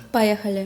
Поехали.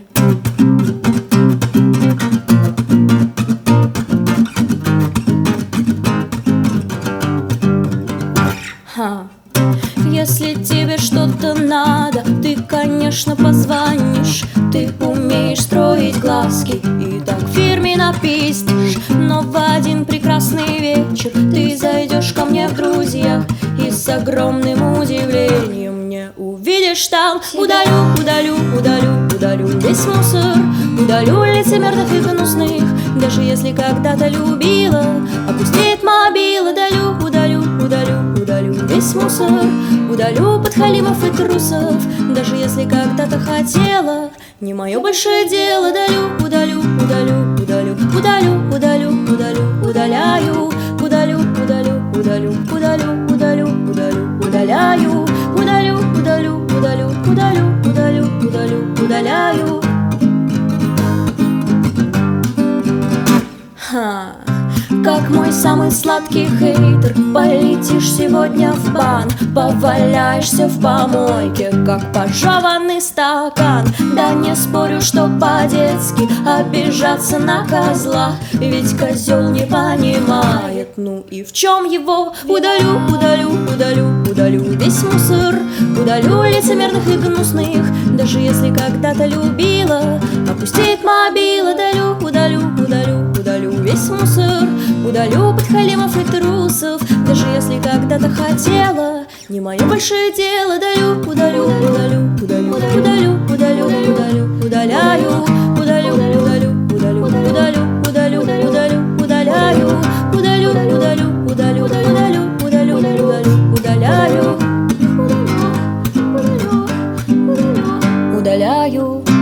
Если тебе что-то надо, ты, конечно, позвонишь. Ты умеешь строить глазки и так фирменно пиздишь. Но в один прекрасный вечер ты зайдешь ко мне в друзьях и с огромным удивлением не увидишь там. Удалю, удалю, удалю, удалю весь мусор, удалю лицемерных и гнусных. Даже если когда-то любила, опустеет мобила. Удалю, удалю, удалю, удалю весь мусор, удалю подхалимов и трусов. Даже если когда-то хотела, не мое большое дело. Удалю, удалю, удалю, удалю, удалю, удалю, удалю, удаляю. Удалю, удалю, удалю, удалю, удалю, удалю, удаляю. Удалю, удалю, удалю, удалю, удалю, удалю, удаляю. Как мой самый сладкий хейтер, полетишь сегодня в бан, поваляешься в помойке, как пожеванный стакан. Да не спорю, что по-детски обижаться на козла, ведь козел не понимает, ну и в чем его. Удалю, удалю, удалю, удалю весь мусор, удалю лицемерных и гнусных. Даже если когда-то любила, опустеет мобила. Удалю, удалю, удалю, удалю весь мусор, удалю подхалимов и трусов. Даже если когда-то хотела, не мое большое дело. Удалю, удалю, удалю, удалю, удалю, удалю, удалю, удаляю. Удалю, удалю, удалю, удалю, удалю, удалю, удаляю. Удалю, удалю, удалю, удалю, удалю, удалю, удаляю. Удаляю.